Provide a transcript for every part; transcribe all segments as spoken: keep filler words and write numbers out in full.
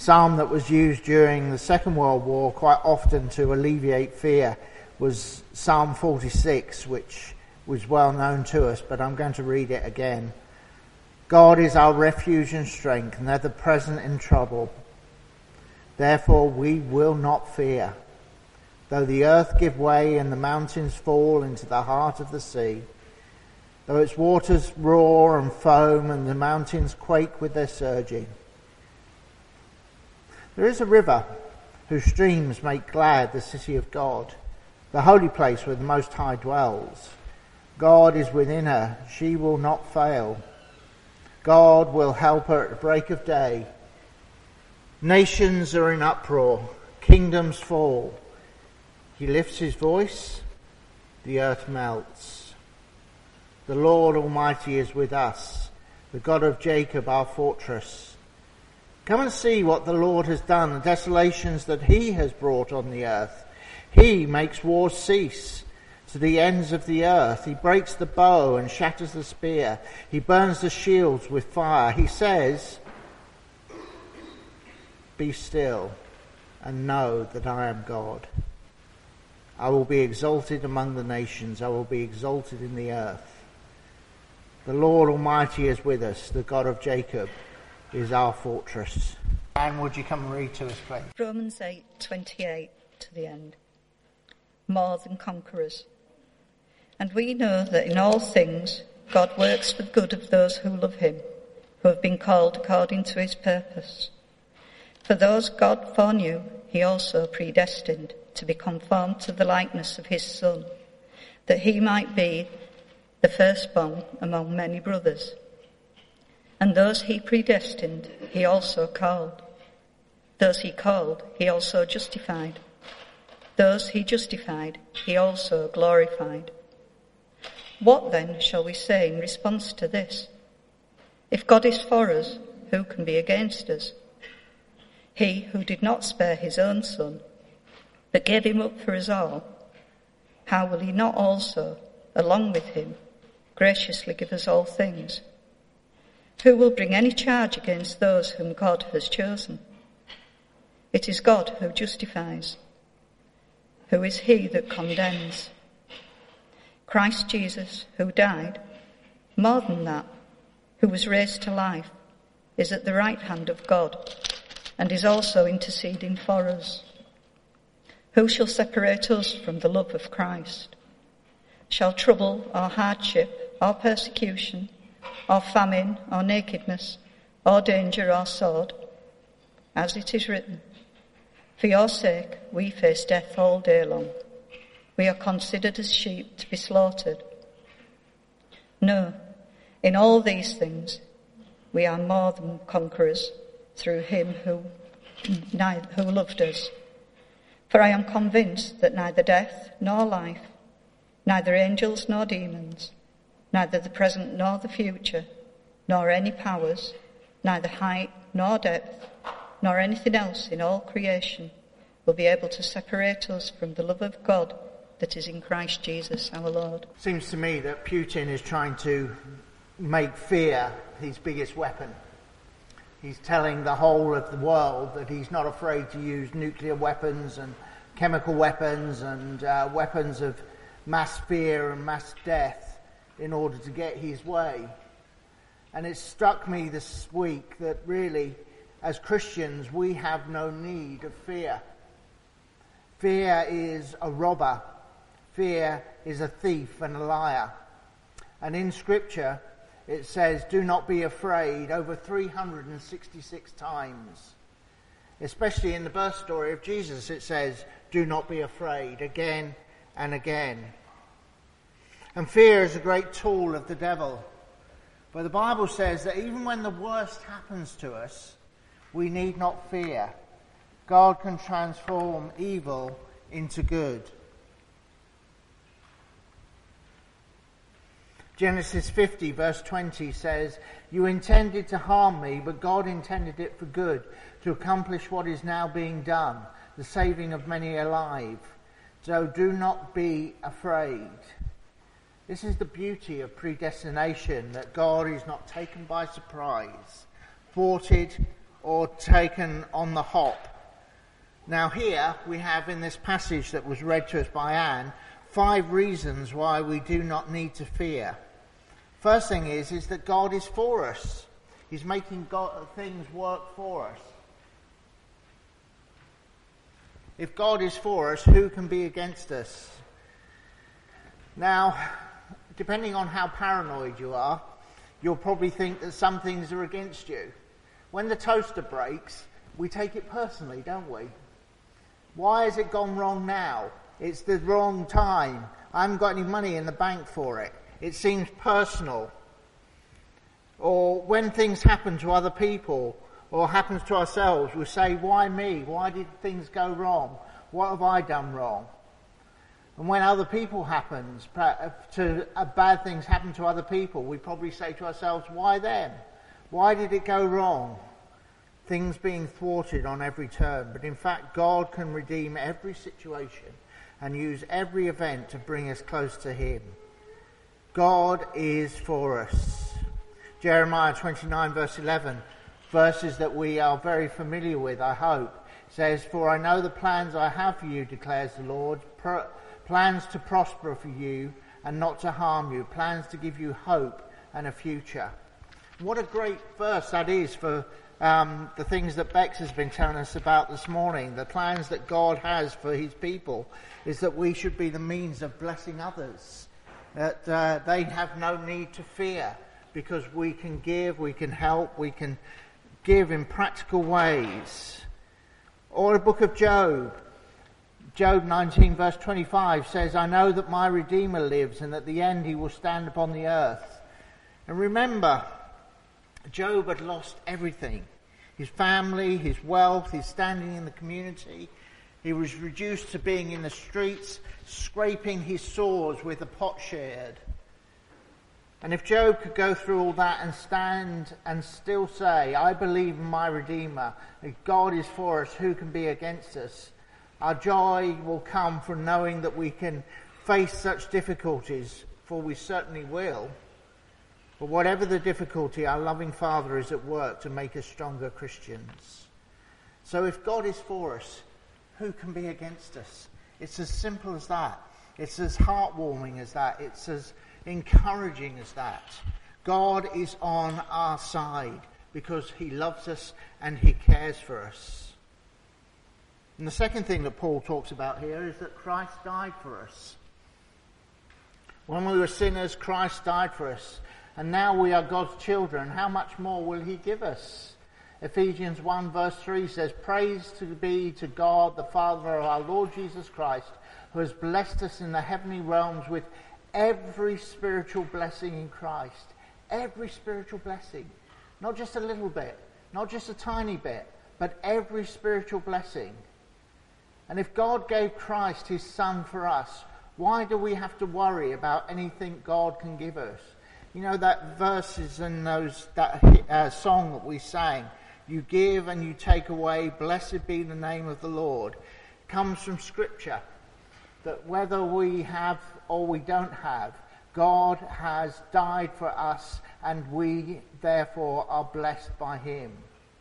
psalm that was used during the Second World War quite often to alleviate fear was Psalm forty-six, which was well known to us, but I'm going to read it again. God is our refuge and strength, and ever present in trouble. Therefore we will not fear, though the earth give way and the mountains fall into the heart of the sea, though its waters roar and foam and the mountains quake with their surging. There is a river whose streams make glad the city of God, the holy place where the Most High dwells. God is within her, she will not fail. God will help her at the break of day. Nations are in uproar, kingdoms fall. He lifts his voice, the earth melts. The Lord Almighty is with us, the God of Jacob our fortress. Come and see what the Lord has done, the desolations that he has brought on the earth. He makes wars cease to the ends of the earth. He breaks the bow and shatters the spear. He burns the shields with fire. He says, be still and know that I am God. I will be exalted among the nations. I will be exalted in the earth. The Lord Almighty is with us. The God of Jacob is our fortress. And would you come and read to us, please? Romans eight twenty-eight to the end. More than conquerors. And we know that in all things God works for the good of those who love him, who have been called according to his purpose. For those God foreknew, he also predestined to be conformed to the likeness of his Son, that he might be the firstborn among many brothers. And those he predestined, he also called. Those he called, he also justified. Those he justified, he also glorified. What then shall we say in response to this? If God is for us, who can be against us? He who did not spare his own Son, but gave him up for us all, how will he not also, along with him, graciously give us all things? Who will bring any charge against those whom God has chosen? It is God who justifies. Who is he that condemns? Christ Jesus, who died, more than that, who was raised to life, is at the right hand of God, and is also interceding for us. Who shall separate us from the love of Christ? Shall trouble or hardship or persecution or famine or nakedness or danger or sword? As it is written, for your sake we face death all day long. We are considered as sheep to be slaughtered. No, in all these things we are more than conquerors through him who, who loved us. For I am convinced that neither death nor life, neither angels nor demons, neither the present nor the future, nor any powers, neither height nor depth, nor anything else in all creation will be able to separate us from the love of God that is in Christ Jesus our Lord. Seems to me that Putin is trying to make fear his biggest weapon. He's telling the whole of the world that he's not afraid to use nuclear weapons and chemical weapons and uh, weapons of mass fear and mass death in order to get his way. And it struck me this week that really, as Christians, we have no need of fear. Fear is a robber. Fear is a thief and a liar. And in Scripture, it says, do not be afraid, over three hundred sixty-six times. Especially in the birth story of Jesus, it says, do not be afraid, again and again. And fear is a great tool of the devil. But the Bible says that even when the worst happens to us, we need not fear. God can transform evil into good. Genesis fifty verse twenty says, you intended to harm me, but God intended it for good, to accomplish what is now being done, the saving of many alive. So do not be afraid. This is the beauty of predestination, that God is not taken by surprise, thwarted or taken on the hop. Now here we have in this passage that was read to us by Anne, five reasons why we do not need to fear. First thing is, is that God is for us. He's making God, things work for us. If God is for us, who can be against us? Now, depending on how paranoid you are, you'll probably think that some things are against you. When the toaster breaks, we take it personally, don't we? Why has it gone wrong now? It's the wrong time. I haven't got any money in the bank for it. It seems personal. Or when things happen to other people or happens to ourselves, we say, why me? Why did things go wrong? What have I done wrong? And when other people happens, to uh, bad things happen to other people, we probably say to ourselves, why them? Why did it go wrong? Things being thwarted on every turn. But in fact, God can redeem every situation and use every event to bring us close to him. God is for us. Jeremiah twenty-nine verse eleven, verses that we are very familiar with, I hope, says, "For I know the plans I have for you, declares the Lord, pro- plans to prosper for you and not to harm you, plans to give you hope and a future." What a great verse that is for um, the things that Bex has been telling us about this morning. The plans that God has for his people is that we should be the means of blessing others, that uh, they have no need to fear, because we can give, we can help, we can give in practical ways. Or the book of Job. Job nineteen verse twenty-five says, "I know that my Redeemer lives, and at the end he will stand upon the earth." And remember, Job had lost everything. His family, his wealth, his standing in the community. He was reduced to being in the streets, scraping his sores with a potsherd. And if Job could go through all that and stand and still say, "I believe in my Redeemer, if God is for us, who can be against us?" Our joy will come from knowing that we can face such difficulties, for we certainly will. But whatever the difficulty, our loving Father is at work to make us stronger Christians. So if God is for us, who can be against us? It's as simple as that. It's as heartwarming as that. It's as encouraging as that. God is on our side because he loves us and he cares for us. And the second thing that Paul talks about here is that Christ died for us. When we were sinners, Christ died for us. And now we are God's children. How much more will he give us? Ephesians one verse three says, "Praise to be to God, the Father of our Lord Jesus Christ, who has blessed us in the heavenly realms with every spiritual blessing in Christ." Every spiritual blessing. Not just a little bit. Not just a tiny bit. But every spiritual blessing. And if God gave Christ his Son for us, why do we have to worry about anything God can give us? You know that verses in those that uh, song that we sang, "You give and you take away, blessed be the name of the Lord," comes from Scripture. That whether we have or we don't have, God has died for us, and we therefore are blessed by him.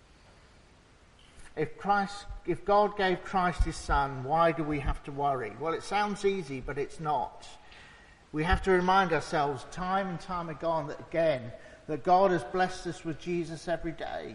If Christ, if God gave Christ his Son, why do we have to worry? Well, it sounds easy, but it's not. We have to remind ourselves time and time again that, again, that God has blessed us with Jesus every day.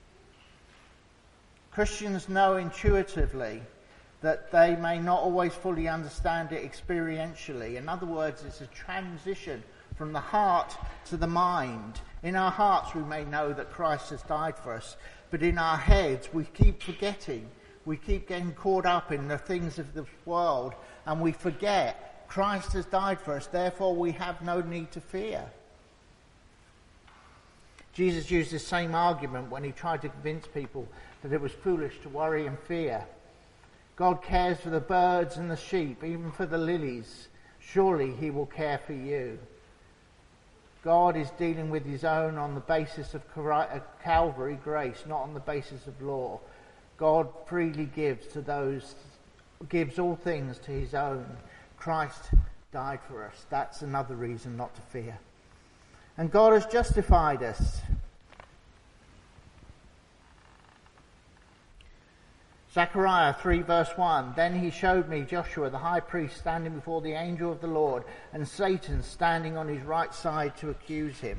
Christians know intuitively that they may not always fully understand it experientially. In other words, it's a transition from the heart to the mind. In our hearts we may know that Christ has died for us, but in our heads we keep forgetting. We keep getting caught up in the things of this world, and we forget Christ has died for us, therefore we have no need to fear. Jesus used the same argument when he tried to convince people that it was foolish to worry and fear. God cares for the birds and the sheep, even for the lilies. Surely he will care for you. God is dealing with his own on the basis of Calvary grace, not on the basis of law. God freely gives to those, gives all things to his own. Christ died for us. That's another reason not to fear. And God has justified us. Zechariah three verse one, then he showed me Joshua the high priest standing before the angel of the Lord, and Satan standing on his right side to accuse him.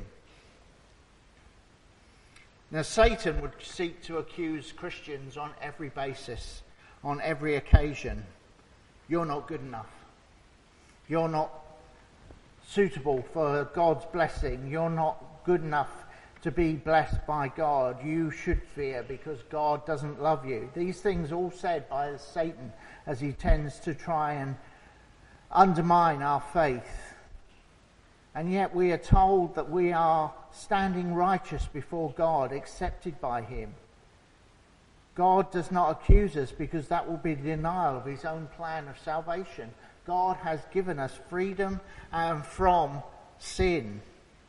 Now Satan would seek to accuse Christians on every basis, on every occasion. You're not good enough. You're not suitable for God's blessing. You're not good enough to be blessed by God. You should fear because God doesn't love you. These things all said by Satan as he tends to try and undermine our faith. And yet we are told that we are standing righteous before God, accepted by him. God does not accuse us because that will be denial of his own plan of salvation. God has given us freedom um, from sin.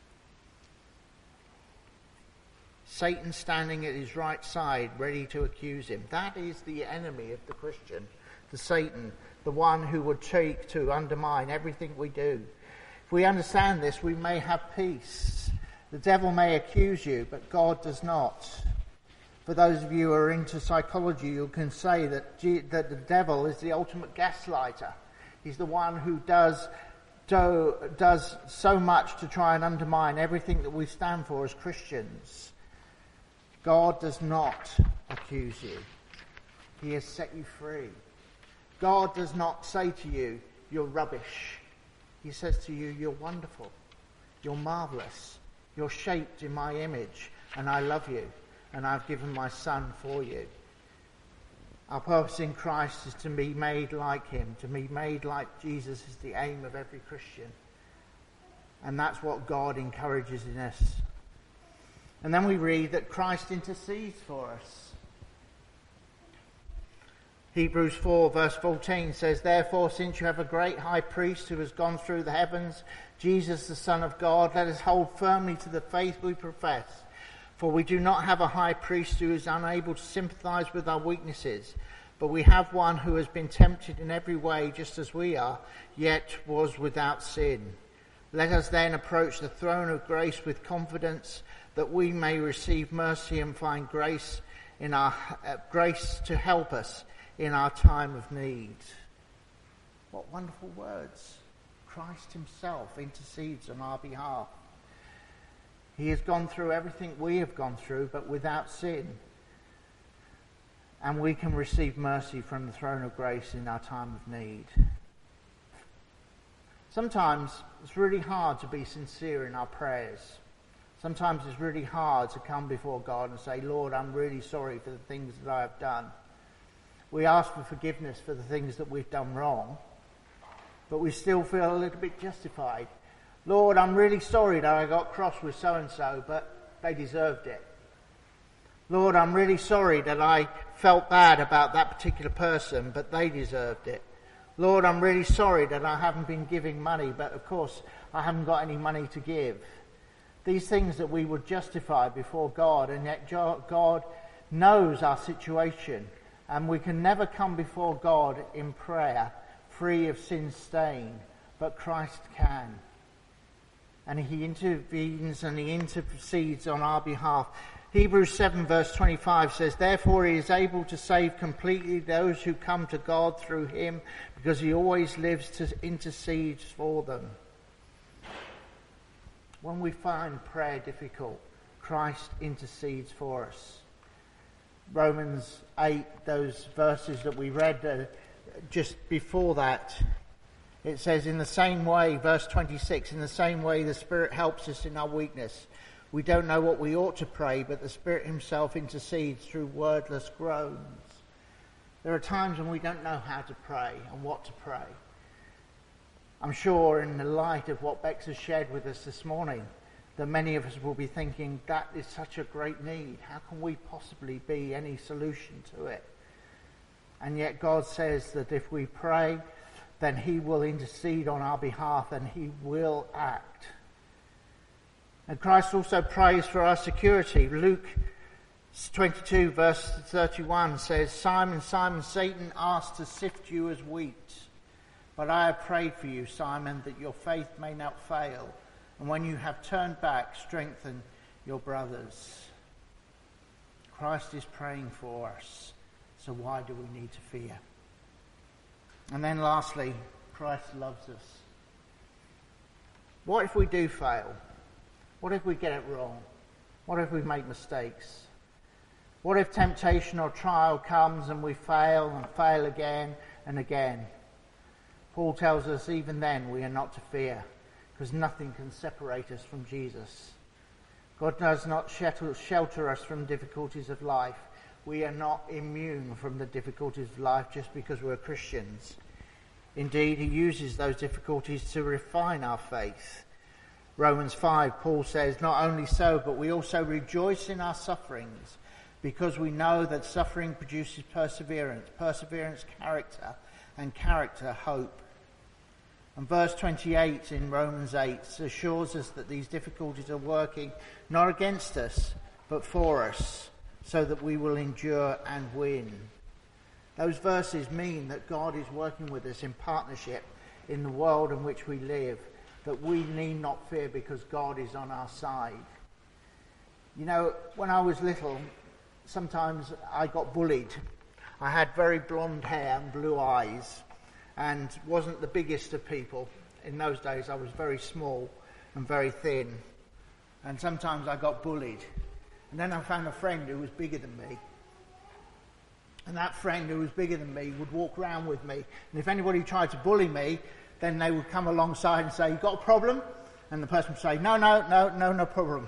Satan standing at his right side, ready to accuse him. That is the enemy of the Christian, the Satan, the one who would seek to undermine everything we do. If we understand this, we may have peace. The devil may accuse you, but God does not. For those of you who are into psychology, you can say that, G- that the devil is the ultimate gaslighter. He's the one who does, do, does so much to try and undermine everything that we stand for as Christians. God does not accuse you. He has set you free. God does not say to you, you're rubbish. He says to you, you're wonderful. You're marvellous. You're shaped in my image, and I love you, and I've given my Son for you. Our purpose in Christ is to be made like him. To be made like Jesus is the aim of every Christian. And that's what God encourages in us. And then we read that Christ intercedes for us. Hebrews four verse fourteen says, therefore, since you have a great high priest who has gone through the heavens, Jesus the Son of God, let us hold firmly to the faith we profess. For we do not have a high priest who is unable to sympathize with our weaknesses, but we have one who has been tempted in every way just as we are, yet was without sin. Let us then approach the throne of grace with confidence, that we may receive mercy and find grace in our uh, grace to help us in our time of need. What wonderful words. Christ himself intercedes on our behalf. He has gone through everything we have gone through, but without sin. And we can receive mercy from the throne of grace in our time of need. Sometimes it's really hard to be sincere in our prayers. Sometimes it's really hard to come before God and say, Lord, I'm really sorry for the things that I have done. We ask for forgiveness for the things that we've done wrong, but we still feel a little bit justified. Lord, I'm really sorry that I got cross with so-and-so, but they deserved it. Lord, I'm really sorry that I felt bad about that particular person, but they deserved it. Lord, I'm really sorry that I haven't been giving money, but of course I haven't got any money to give. These things that we would justify before God, and yet God knows our situation, and we can never come before God in prayer free of sin stain, but Christ can. And he intervenes and he intercedes on our behalf. Hebrews seven verse twenty-five says, therefore he is able to save completely those who come to God through him, because he always lives to intercede for them. When we find prayer difficult, Christ intercedes for us. Romans eight, those verses that we read uh, just before that, it says, in the same way, verse twenty-six, in the same way the Spirit helps us in our weakness. We don't know what we ought to pray, but the Spirit himself intercedes through wordless groans. There are times when we don't know how to pray and what to pray. I'm sure in the light of what Bex has shared with us this morning, that many of us will be thinking, that is such a great need. How can we possibly be any solution to it? And yet God says that if we pray, then he will intercede on our behalf and he will act. And Christ also prays for our security. Luke twenty-two verse thirty-one says, Simon, Simon, Satan asked to sift you as wheat. But I have prayed for you, Simon, that your faith may not fail. And when you have turned back, strengthen your brothers. Christ is praying for us So why do we need to fear? And then lastly, Christ loves us. What if we do fail? What if we get it wrong? What if we make mistakes? What if temptation or trial comes and we fail and fail again and again? Paul tells us even then we are not to fear, because nothing can separate us from Jesus. God does not shelter us from difficulties of life. We are not immune from the difficulties of life just because we're Christians. Indeed, he uses those difficulties to refine our faith. Romans five, Paul says, not only so, but we also rejoice in our sufferings, because we know that suffering produces perseverance, perseverance character, and character hope. And verse twenty-eight in Romans eight assures us that these difficulties are working not against us, but for us, so that we will endure and win. Those verses mean that God is working with us in partnership in the world in which we live, that we need not fear because God is on our side. You know, when I was little, sometimes I got bullied. I had very blonde hair and blue eyes and wasn't the biggest of people. In those days I was very small and very thin, and sometimes I got bullied. And then I found a friend who was bigger than me. And that friend who was bigger than me would walk around with me. And if anybody tried to bully me, then they would come alongside and say, you got a problem? And the person would say, no, no, no, no, no problem.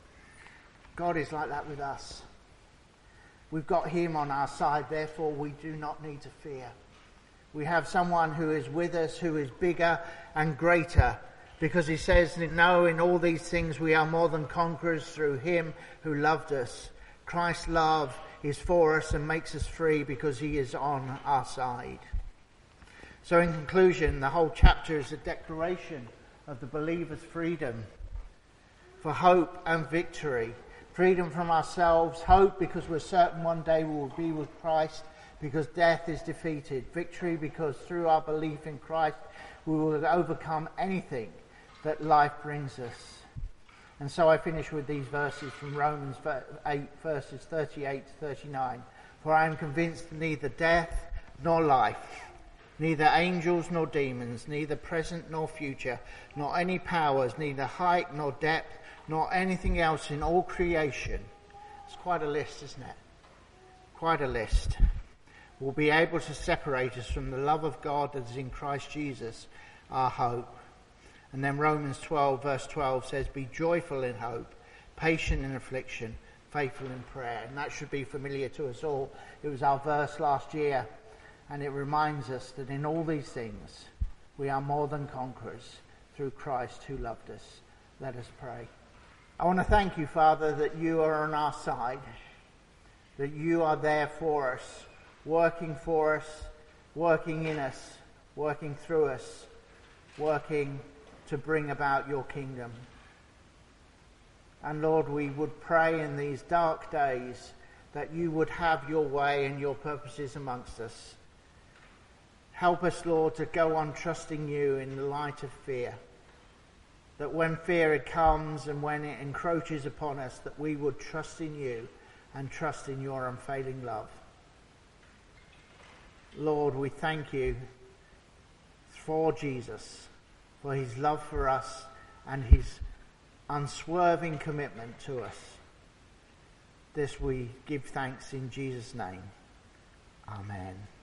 God is like that with us. We've got him on our side, therefore we do not need to fear. We have someone who is with us, who is bigger and greater, because he says, no, in all these things we are more than conquerors through him who loved us. Christ's love is for us and makes us free because he is on our side. So in conclusion, the whole chapter is a declaration of the believer's freedom for hope and victory. Freedom from ourselves, hope because we're certain one day we will be with Christ, because death is defeated. Victory because through our belief in Christ we will overcome anything that life brings us. And so I finish with these verses from Romans eight, verses thirty-eight to thirty-nine. For I am convinced that neither death nor life, neither angels nor demons, neither present nor future, nor any powers, neither height nor depth, nor anything else in all creation. It's quite a list, isn't it? Quite a list. Will be able to separate us from the love of God that is in Christ Jesus, our hope. And then Romans twelve, verse twelve says, be joyful in hope, patient in affliction, faithful in prayer. And that should be familiar to us all. It was our verse last year, and it reminds us that in all these things we are more than conquerors through Christ who loved us. Let us pray. I want to thank you, Father, that you are on our side, that you are there for us, working for us, working in us, working through us, working to bring about your kingdom. And Lord, we would pray in these dark days that you would have your way and your purposes amongst us. Help us, Lord, to go on trusting you in the light of fear. That when fear comes and when it encroaches upon us, that we would trust in you and trust in your unfailing love. Lord, we thank you for Jesus, for his love for us and his unswerving commitment to us. This we give thanks in Jesus' name. Amen.